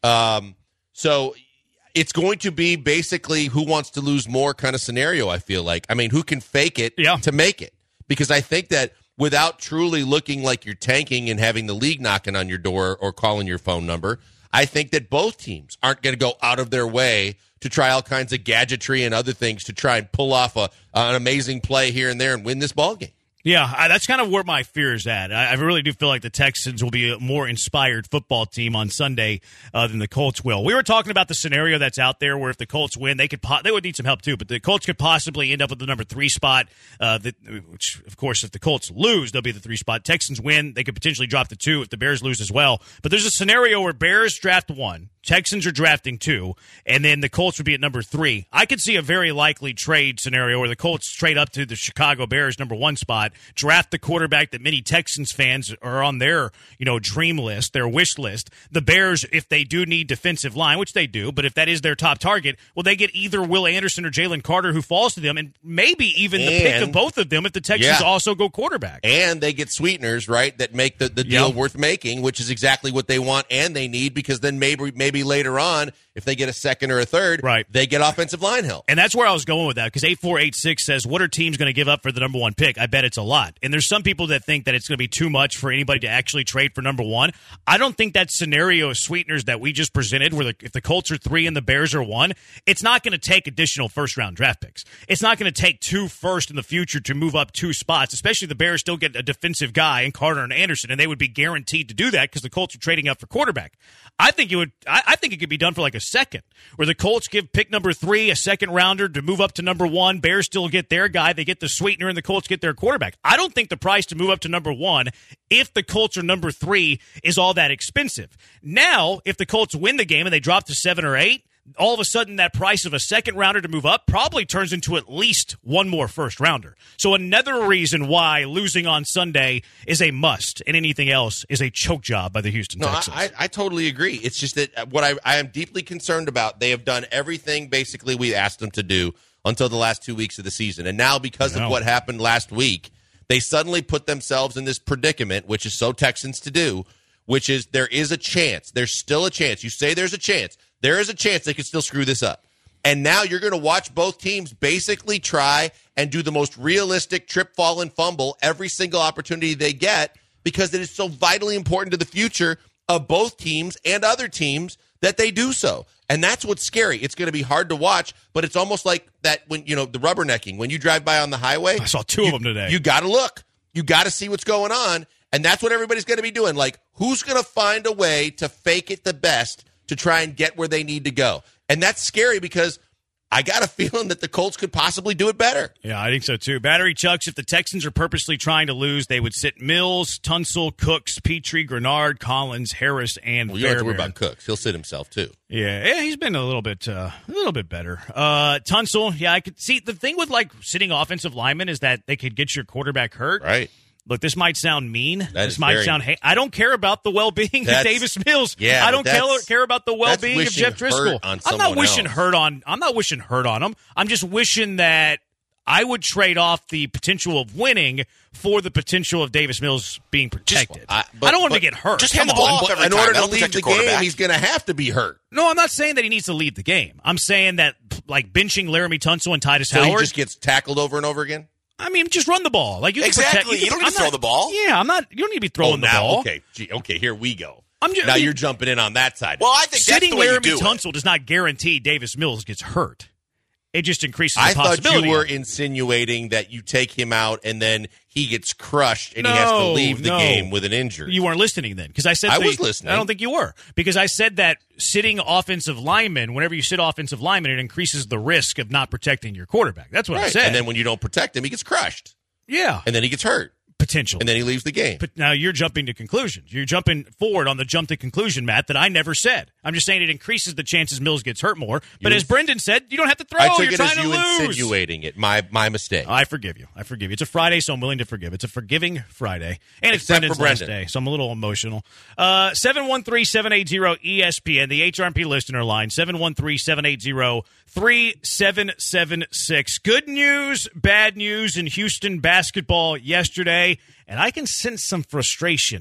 Um, so it's going to be basically who wants to lose more kind of scenario, I feel like. I mean, who can fake it yeah. to make it? Because I think that without truly looking like you're tanking and having the league knocking on your door or calling your phone number, I think that both teams aren't going to go out of their way to try all kinds of gadgetry and other things to try and pull off a, an amazing play here and there and win this ball game. Yeah, I, that's kind of where my fear is at. I, I really do feel like the Texans will be a more inspired football team on Sunday uh, than the Colts will. We were talking about the scenario that's out there where if the Colts win, they could po- they would need some help too, but the Colts could possibly end up with the number three spot, uh, that, which, of course, if the Colts lose, they'll be the three spot. Texans win, they could potentially drop the two if the Bears lose as well. But there's a scenario where Bears draft one, Texans are drafting two, and then the Colts would be at number three. I could see a very likely trade scenario where the Colts trade up to the Chicago Bears number one spot, draft the quarterback that many Texans fans are on their, you know, dream list, their wish list. The Bears, if they do need defensive line, which they do, but if that is their top target, well, they get either Will Anderson or Jalen Carter who falls to them, and maybe even and, the pick of both of them if the Texans yeah. also go quarterback. And they get sweeteners, right, that make the, the deal yep. worth making, which is exactly what they want and they need, because then maybe maybe later on, if they get a second or a third, right. they get offensive line help. And that's where I was going with that, because eight four eight six says, what are teams going to give up for the number one pick? I bet it's a lot. And there's some people that think that it's going to be too much for anybody to actually trade for number one. I don't think that scenario of sweeteners that we just presented, where the, if the Colts are three and the Bears are one, it's not going to take additional first-round draft picks. It's not going to take two first in the future to move up two spots, especially the Bears still get a defensive guy in Carter and Anderson, and they would be guaranteed to do that because the Colts are trading up for quarterback. I think it would. I, I think it could be done for like a second, where the Colts give pick number three, a second rounder to move up to number one. Bears still get their guy. They get the sweetener, and the Colts get their quarterback. I don't think the price to move up to number one, if the Colts are number three, is all that expensive. Now, if the Colts win the game and they drop to seven or eight, all of a sudden that price of a second rounder to move up probably turns into at least one more first rounder. So another reason why losing on Sunday is a must, and anything else is a choke job by the Houston no, Texans. I, I totally agree. It's just that what I, I am deeply concerned about, they have done everything basically we asked them to do until the last two weeks of the season. And now because of what happened last week, they suddenly put themselves in this predicament, which is so Texans to do, which is there is a chance. There's still a chance. You say there's a chance. There is a chance they could still screw this up. And now you're going to watch both teams basically try and do the most realistic trip, fall, and fumble every single opportunity they get, because it is so vitally important to the future of both teams and other teams that they do so. And that's what's scary. It's going to be hard to watch, but it's almost like that when, you know, the rubbernecking. When you drive by on the highway. I saw two you, of them today. You got to look. You got to see what's going on. And that's what everybody's going to be doing. Like, who's going to find a way to fake it the best to try and get where they need to go? And that's scary, because I got a feeling that the Colts could possibly do it better. Yeah, I think so too. Battery Chucks, if the Texans are purposely trying to lose, they would sit Mills, Tunsil, Cooks, Petrie, Grenard, Collins, Harris, and well, you don't have to worry Fairbairn. about Cooks. He'll sit himself too. Yeah, yeah, he's been a little bit, uh, a little bit better. Uh, Tunsil, yeah, I could see the thing with like sitting offensive linemen is that they could get your quarterback hurt. Right. Look, this might sound mean. That this is might very, sound. Hey, I don't care about the well-being of Davis Mills. Yeah, I don't care, that's- care about the well-being of wishing Jeff Driscoll. hurt on I'm not someone wishing else. hurt on. I'm not wishing hurt on him. I'm just wishing that I would trade off the potential of winning for the potential of Davis Mills being protected. I- I, but- don't want him but to get hurt. just Come hand the ball on. off But every in time. order to That'll leave protect the your quarterback. game, he's going to have to be hurt. No, I'm not saying that he needs to lead the game. I'm saying that like benching Laramie Tunsil and Titus So Howard. he just gets tackled over and over again? I mean, just run the ball. Like you can Exactly. Protect, You don't need I'm to throw not- the ball. Yeah, I'm not. You don't need to be throwing oh, the now, ball. okay. Gee, okay, here we go. I'm just, now I mean, you're jumping in on that side. Well, I think that's Sitting the way you Laramie do it. Tunsil does not guarantee Davis Mills gets hurt. It just increases the I thought possibility. you were of it. insinuating that you take him out and then he gets crushed and No, he has to leave the no. game with an injury. You weren't listening then, because I said I that- was listening. I don't think you were, because I said that sitting offensive linemen, whenever you sit offensive linemen, it increases the risk of not protecting your quarterback. That's what I right. said. And then when you don't protect him, he gets crushed. yeah, And then he gets hurt. potential. And then he leaves the game. But now you're jumping to conclusions. You're jumping forward on the jump to conclusion, Matt, that I never said. I'm just saying it increases the chances Mills gets hurt more. But You as ins- Brendan said, you don't have to throw. I took You're it trying as to you lose. insinuating it. My my mistake. I forgive you. I forgive you. It's a Friday, so I'm willing to forgive. It's a forgiving Friday. And it's Except Brendan's for last Brendan. day, so I'm a little emotional. Uh, seven one three, seven eight zero, E S P N, the H R M P listener line, seven one three, seven eight zero, three seven seven six. Good news, bad news in Houston basketball yesterday, and I can sense some frustration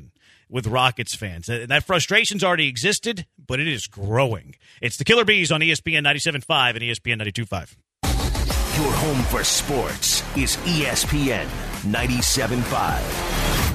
with Rockets fans. And that frustration's already existed, but it is growing. It's the Killer Bees on E S P N ninety-seven point five and E S P N ninety-two point five. Your home for sports is E S P N ninety-seven point five.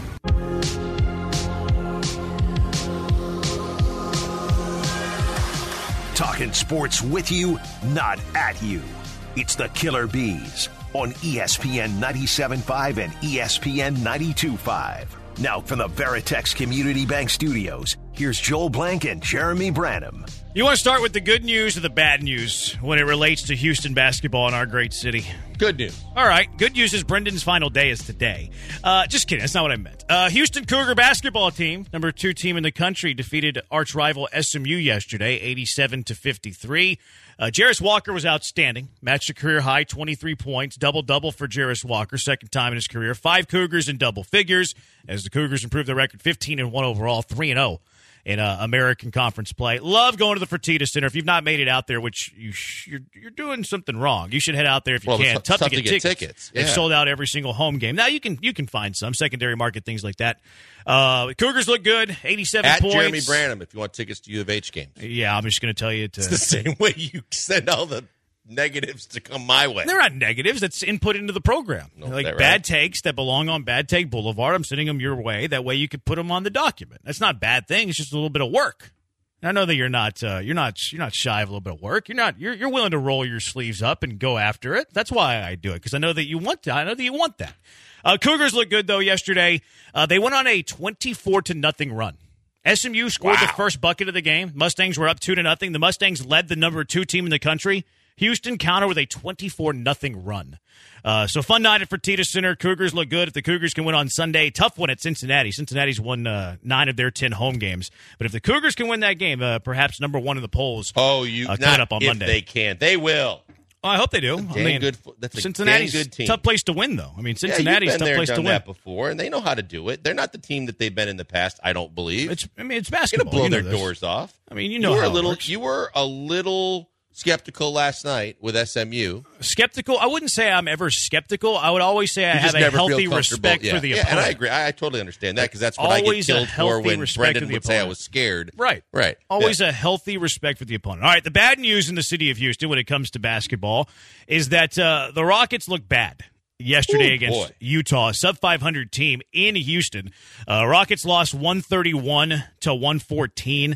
Talking sports with you, not at you. It's the Killer Bees on E S P N ninety-seven point five and E S P N ninety-two point five. Now from the Veritex Community Bank Studios, here's Joel Blank and Jeremy Branham. You want to start with the good news or the bad news when it relates to Houston basketball in our great city? Good news. All right. Good news is Brendan's final day is today. Uh, just kidding. That's not what I meant. Uh, Houston Cougar basketball team, number two team in the country, defeated arch rival S M U yesterday, eighty-seven to fifty-three. Uh, Jarris Walker was outstanding. Matched a career high, twenty-three points, double-double for Jarris Walker, second time in his career. Five Cougars in double figures as the Cougars improved their record fifteen and one overall, three and oh. In uh, American Conference play. Love going to the Fertitta Center. If you've not made it out there, which you sh- you're, you're doing something wrong, you should head out there if you well, can. It's tough, tough to get, to get tickets. tickets. They've Yeah. sold out every single home game. Now you can you can find some secondary market things like that. Uh, Cougars look good. eighty-seven At points. Jeremy Branham, if you want tickets to U of H games. Yeah, I'm just going to tell you to. It's the same way you send all the negatives to come my way. They're not negatives. That's input into the program. No, like that right? bad takes that belong on Bad Take Boulevard. I'm sending them your way. That way you could put them on the document. That's not a bad thing. It's just a little bit of work. And I know that you're not uh, you're not you're not shy of a little bit of work. You're not you're you're willing to roll your sleeves up and go after it. That's why I do it, because I know that you want to. I know that you want that. Uh, Cougars looked good though yesterday. Uh, they went on a twenty-four to nothing run. S M U scored Wow. the first bucket of the game. Mustangs were up two to nothing. The Mustangs led the number two team in the country. Houston counter with a twenty-four nothing run. Uh, so fun night at Fertitta Center. Cougars look good. If the Cougars can win on Sunday, tough one at Cincinnati. Cincinnati's won uh, nine of their ten home games. But if the Cougars can win that game, uh, perhaps number one in the polls. Oh, you uh, coming not up on if Monday. they can. They will. Oh, I hope they do. Dang I mean, good, that's a Cincinnati's dang good team. tough place to win, though. I mean, Yeah, Cincinnati's you've been tough there, place done to win. that before, and they know how to do it. They're not the team that they've been in the past. I don't believe. It's, I mean, it's Going to basketball. blow You know their this. doors off. I mean, you know you were how a it little. works. You were a little skeptical last night with S M U. Skeptical? I wouldn't say I'm ever skeptical. I would always say I You have just a never feel healthy comfortable. respect yeah. for the yeah, opponent. and I agree. I, I totally understand that, because that's what I get Always a killed for healthy when respect Brendan of the would say I opponent. was scared. Right. Right. Always Yeah. a healthy respect for the opponent. All right, the bad news in the city of Houston when it comes to basketball is that uh, the Rockets look bad yesterday Ooh, against boy. Utah, a sub five hundred team in Houston. Uh, Rockets lost one thirty-one to one fourteen.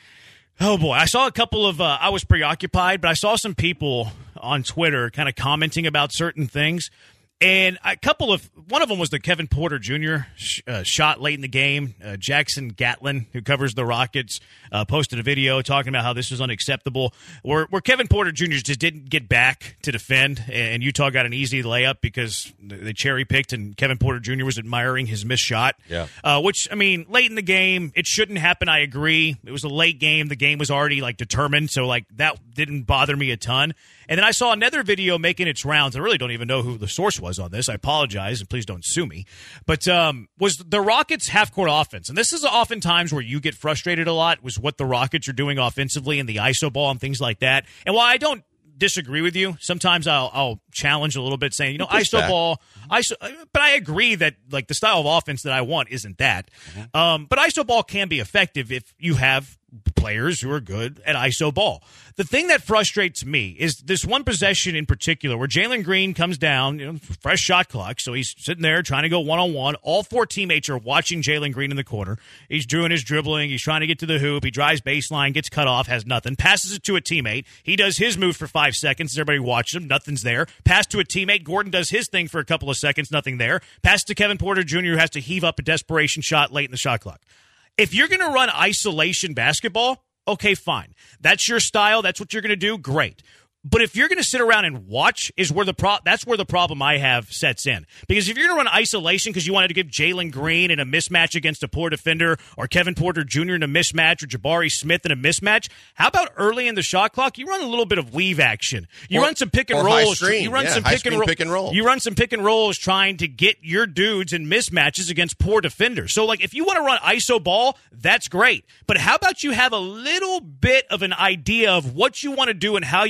Oh, boy. I saw a couple of uh, – I was preoccupied, but I saw some people on Twitter kind of commenting about certain things. And a couple of – one of them was the Kevin Porter Junior sh- uh, shot late in the game. Uh, Jackson Gatlin, who covers the Rockets, uh, posted a video talking about how this was unacceptable, where, where Kevin Porter Junior just didn't get back to defend, and Utah got an easy layup because they cherry-picked, and Kevin Porter Junior was admiring his missed shot. Yeah. Uh, which, I mean, late in the game, it shouldn't happen, I agree. It was a late game. The game was already, like, determined, so, like, that didn't bother me a ton. And then I saw another video making its rounds. I really don't even know who the source was on this. I apologize, and please don't sue me. But um, was the Rockets' half-court offense. And this is oftentimes where you get frustrated a lot, was what the Rockets are doing offensively and the I S O ball and things like that. And while I don't disagree with you, sometimes I'll, I'll challenge a little bit saying, you know, I S O back. ball, I S O, but I agree that, like, the style of offense that I want isn't that. Mm-hmm. Um, but I S O ball can be effective if you have players who are good at I S O ball. The thing that frustrates me is this one possession in particular where Jalen Green comes down, you know, fresh shot clock, so he's sitting there trying to go one-on-one. All four teammates are watching Jalen Green in the corner. He's doing his dribbling. He's trying to get to the hoop. He drives baseline, gets cut off, has nothing. Passes it to a teammate. He does his move for five seconds. Everybody watches him. Nothing's there. Pass to a teammate. Gordon does his thing for a couple of seconds. Nothing there. Pass to Kevin Porter Junior, who has to heave up a desperation shot late in the shot clock. If you're going to run isolation basketball, okay, fine. That's your style. That's what you're going to do. Great. But if you're going to sit around and watch, is where the pro- that's where the problem I have sets in. Because if you're going to run isolation because you wanted to give Jalen Green in a mismatch against a poor defender, or Kevin Porter Junior in a mismatch, or Jabari Smith in a mismatch, how about early in the shot clock you run a little bit of weave action? You Or- run some pick and or high rolls. screen. You run Yeah, some high pick and, screen ro- pick and roll. You run some pick and rolls trying to get your dudes in mismatches against poor defenders. So, like, if you want to run I S O ball, that's great. But how about you have a little bit of an idea of what you want to do and how you attack a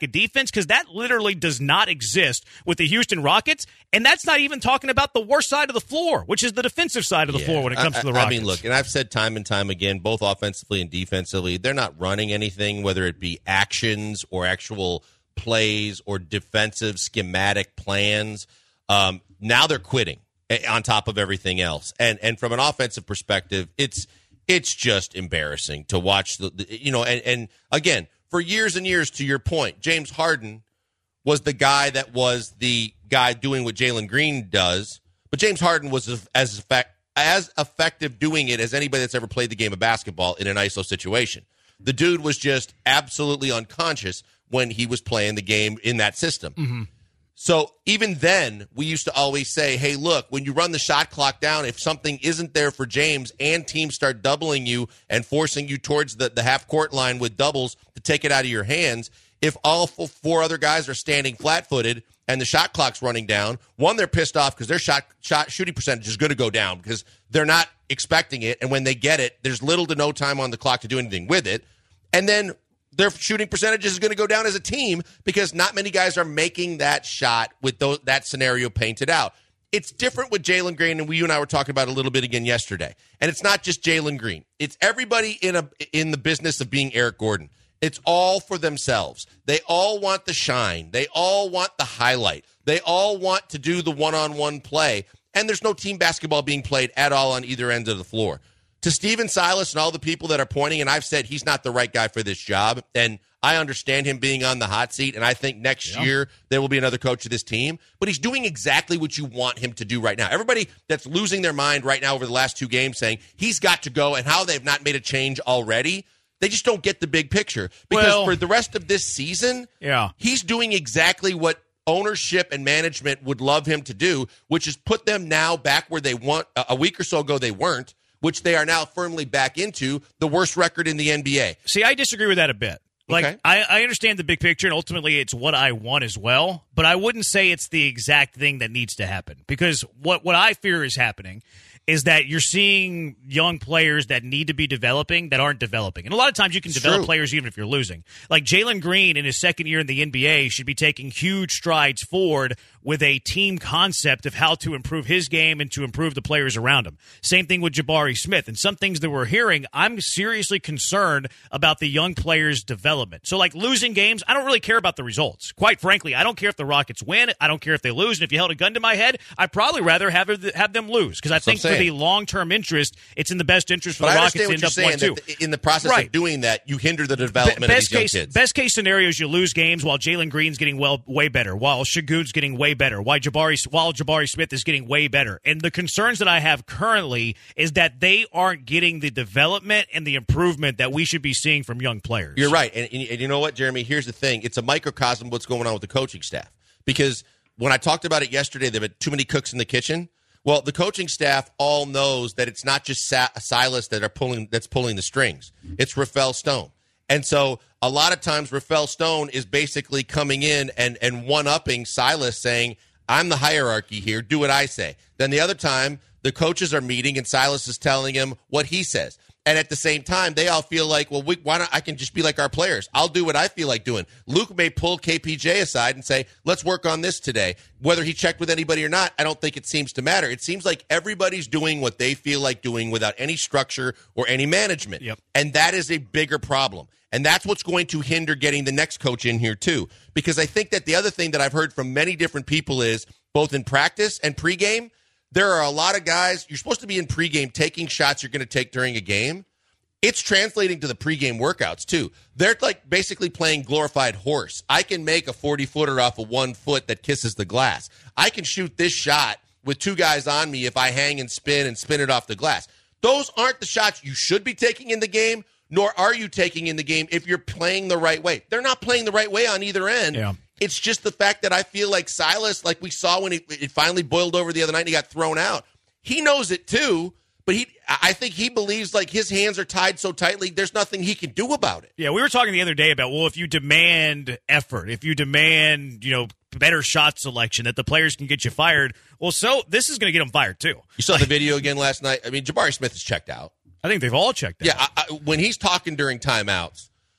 of defense? Because that literally does not exist with the Houston Rockets, and that's not even talking about the worst side of the floor, which is the defensive side of the yeah. floor when it comes I, to the Rockets. I mean, look, and I've said time and time again, both offensively and defensively, they're not running anything, whether it be actions or actual plays or defensive schematic plans. Um, now they're quitting on top of everything else. And and from an offensive perspective, it's it's just embarrassing to watch the, the you know, and, and again, for years and years, to your point, James Harden was the guy that was the guy doing what Jalen Green does, but James Harden was as as, effect, as effective doing it as anybody that's ever played the game of basketball in an I S O situation. The dude was just absolutely unconscious when he was playing the game in that system. Mm-hmm. So even then, we used to always say, hey, look, when you run the shot clock down, if something isn't there for James and teams start doubling you and forcing you towards the, the half-court line with doubles to take it out of your hands, if all four other guys are standing flat-footed and the shot clock's running down, one, they're pissed off because their shot, shot shooting percentage is going to go down because they're not expecting it, and when they get it, there's little to no time on the clock to do anything with it. And then their shooting percentage is going to go down as a team because not many guys are making that shot with those, that scenario painted out. It's different with Jalen Green, and we, you and I were talking about it a little bit again yesterday. And it's not just Jalen Green. It's everybody in a in the business of being Eric Gordon. It's all for themselves. They all want the shine. They all want the highlight. They all want to do the one-on-one play. And there's no team basketball being played at all on either end of the floor. To Stephen Silas and all the people that are pointing, and I've said he's not the right guy for this job, and I understand him being on the hot seat, and I think next yeah. year there will be another coach of this team, but he's doing exactly what you want him to do right now. Everybody that's losing their mind right now over the last two games saying he's got to go and how they've not made a change already, they just don't get the big picture. Because well, for the rest of this season, yeah. he's doing exactly what ownership and management would love him to do, which is put them now back where they want. A week or so ago they weren't, which they are now firmly back into, the worst record in the N B A. See, I disagree with that a bit. Like, okay. I, I understand the big picture, and ultimately it's what I want as well, but I wouldn't say it's the exact thing that needs to happen. Because what, what I fear is happening is that you're seeing young players that need to be developing that aren't developing. And a lot of times you can it's develop true. players even if you're losing. Like Jalen Green in his second year in the N B A should be taking huge strides forward with a team concept of how to improve his game and to improve the players around him. Same thing with Jabari Smith. And some things that we're hearing, I'm seriously concerned about the young players' development. So like losing games, I don't really care about the results. Quite frankly, I don't care if the Rockets win. I don't care if they lose. And if you held a gun to my head, I'd probably rather have, have them lose. Because I think for the long-term interest, it's in the best interest for but the I Rockets to end up one two. In the process right. of doing that, you hinder the development Be- best of these young case, kids. Best case scenario is you lose games while Jalen Green's getting well way better, while Shagoon's getting way better, while Jabari, while Jabari Smith is getting way better. And the concerns that I have currently is that they aren't getting the development and the improvement that we should be seeing from young players. You're right. And, and, and you know what, Jeremy? Here's the thing. It's a microcosm of what's going on with the coaching staff. Because when I talked about it yesterday, there have been too many cooks in the kitchen. Well, the coaching staff all knows that it's not just Sa- Silas that are pulling that's pulling the strings. It's Rafael Stone. And so a lot of times Rafael Stone is basically coming in and, and one-upping Silas, saying, I'm the hierarchy here. Do what I say. Then the other time, the coaches are meeting and Silas is telling him what he says. And at the same time, they all feel like, well, we, why not? I can just be like our players. I'll do what I feel like doing. Luke may pull K P J aside and say, let's work on this today. Whether he checked with anybody or not, I don't think it seems to matter. It seems like everybody's doing what they feel like doing without any structure or any management. Yep. And that is a bigger problem. And that's what's going to hinder getting the next coach in here, too. Because I think that the other thing that I've heard from many different people is, both in practice and pregame, there are a lot of guys, you're supposed to be in pregame taking shots you're going to take during a game. It's translating to the pregame workouts, too. They're like basically playing glorified horse. I can make a forty-footer off of one foot that kisses the glass. I can shoot this shot with two guys on me if I hang and spin and spin it off the glass. Those aren't the shots you should be taking in the game, nor are you taking in the game if you're playing the right way. They're not playing the right way on either end. Yeah. It's just the fact that I feel like Silas, like we saw when it, it finally boiled over the other night and he got thrown out, he knows it too, but he, I think he believes like his hands are tied so tightly, there's nothing he can do about it. Yeah, we were talking the other day about, well, if you demand effort, if you demand, you know, better shot selection, that the players can get you fired, well, so this is going to get them fired too. You saw the video again last night? I mean, Jabari Smith is checked out. I think they've all checked out. Yeah, I, I, when he's talking during timeouts,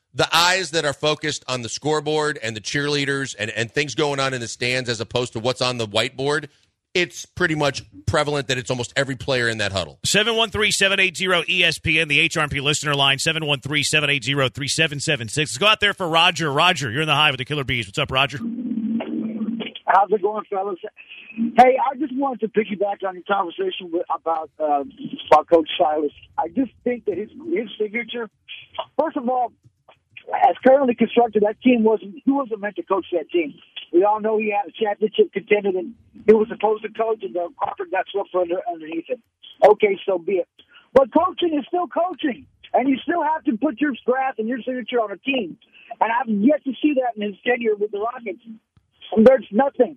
the eyes that are focused on the scoreboard and the cheerleaders and, and things going on in the stands as opposed to what's on the whiteboard, it's pretty much prevalent that it's almost every player in that huddle. seven one three, seven eight zero, E S P N, the H R M P listener line, seven one three, seven eight zero, three seven seven six. Let's go out there for Roger. Roger, you're in the Hive with the Killer Bees. What's up, Roger? How's it going, fellas? Hey, I just wanted to piggyback on your conversation with, about uh, about Coach Silas. I just think that his his signature, first of all, as currently constructed, that team wasn't he wasn't meant to coach that team. We all know he had a championship contender that he was supposed to coach, and the carpet got swept under, underneath him. Okay, so be it. But coaching is still coaching, and you still have to put your craft and your signature on a team. And I've yet to see that in his tenure with the Rockets. And there's nothing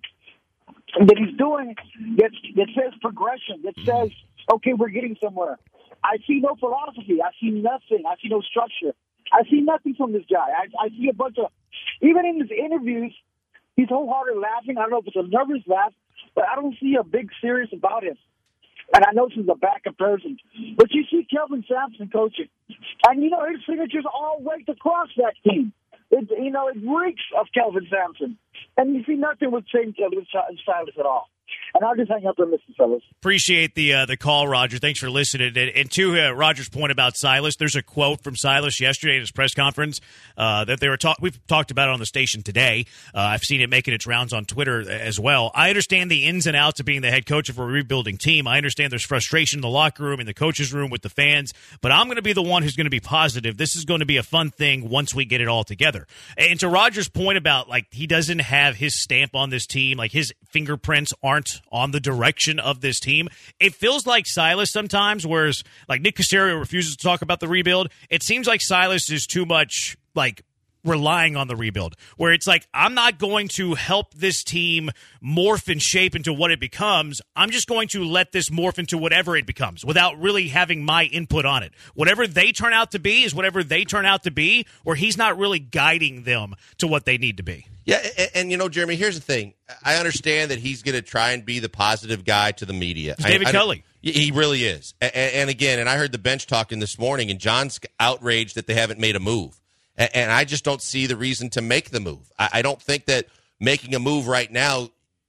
that he's doing that, that says progression, that says, okay, we're getting somewhere. I see no philosophy. I see nothing. I see no structure. I see nothing from this guy. I, I see a bunch of, even in his interviews, he's wholehearted laughing. I don't know if it's a nervous laugh, but I don't see a big serious about him. And I know this is a bad comparison, but you see Kelvin Sampson coaching, and you know his signature's all right across that team. It, you know, it reeks of Kelvin Sampson, and you see nothing with Saint Kelvin Silas at all. And I'll just hang up and listen, fellas. Appreciate the uh, the call, Roger. Thanks for listening. And, and to uh, Roger's point about Silas, there's a quote from Silas yesterday at his press conference uh, that they were talk. We've talked about it on the station today. Uh, I've seen it making its rounds on Twitter as well. I understand the ins and outs of being the head coach of a rebuilding team. I understand there's frustration in the locker room, in the coach's room, with the fans. But I'm going to be the one who's going to be positive. This is going to be a fun thing once we get it all together. And to Roger's point about like he doesn't have his stamp on this team, like his fingerprints aren't on the direction of this team. It feels like Silas sometimes, whereas like Nick Caserio refuses to talk about the rebuild. It seems like Silas is too much like relying on the rebuild, where it's like, I'm not going to help this team morph and shape into what it becomes. I'm just going to let this morph into whatever it becomes without really having my input on it. Whatever they turn out to be is whatever they turn out to be, where he's not really guiding them to what they need to be. Yeah, and, and you know, Jeremy, here's the thing. I understand that he's going to try and be the positive guy to the media. It's David I, I, Culley. He really is. And, and again, and I heard the bench talking this morning, and John's outraged that they haven't made a move. And, and I just don't see the reason to make the move. I, I don't think that making a move right now,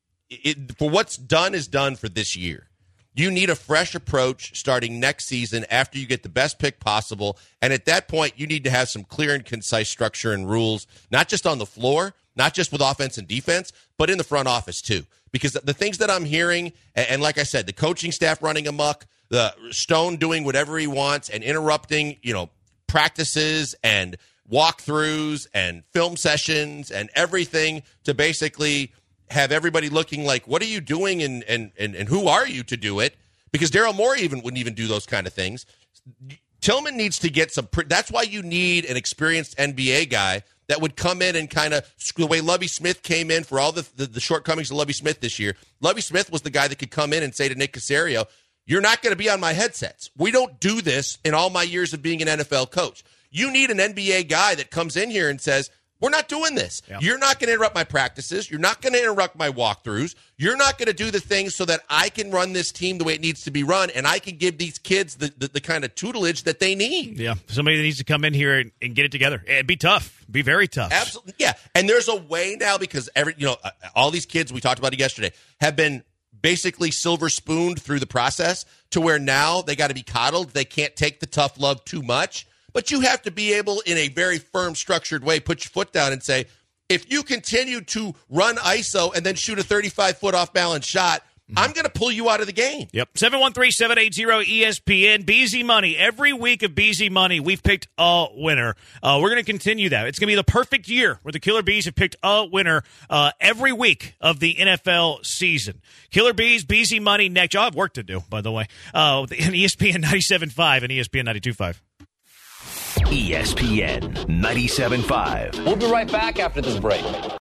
it, for what's done is done for this year. You need a fresh approach starting next season after you get the best pick possible. And at that point, you need to have some clear and concise structure and rules, not just on the floor, not just with offense and defense, but in the front office too. Because the things that I'm hearing, and, and like I said, the coaching staff running amok, the Stone doing whatever he wants and interrupting, you know, practices and walkthroughs and film sessions and everything to basically have everybody looking like, what are you doing and and and, and who are you to do it? Because Daryl Morey even wouldn't even do those kind of things. Tillman needs to get some – that's why you need an experienced N B A guy that would come in and kind of – the way Lovie Smith came in for all the, the, the shortcomings of Lovie Smith this year. Lovie Smith was the guy that could come in and say to Nick Caserio, you're not going to be on my headsets. We don't do this in all my years of being an N F L coach. You need an N B A guy that comes in here and says, we're not doing this. Yep. You're not going to interrupt my practices. You're not going to interrupt my walkthroughs. You're not going to do the things so that I can run this team the way it needs to be run, and I can give these kids the, the, the kind of tutelage that they need. Yeah, somebody that needs to come in here and, and get it together. It'd be tough. It'd be very tough. Absolutely, yeah. And there's a way now because every you know all these kids, we talked about it yesterday, have been basically silver spooned through the process to where now they got to be coddled. They can't take the tough love too much. But you have to be able, in a very firm, structured way, put your foot down and say, if you continue to run I S O and then shoot a thirty-five foot off-balance shot, mm-hmm. I'm going to pull you out of the game. Yep. seven one three, seven eight zero, E S P N. B Z Money. Every week of B Z Money, we've picked a winner. Uh, we're going to continue that. It's going to be the perfect year where the Killer Bees have picked a winner uh, every week of the N F L season. Killer Bees, B Z Money next. Y'all have work to do, by the way, uh, in E S P N ninety-seven point five and E S P N ninety-two point five. E S P N ninety-seven point five. We'll be right back after this break.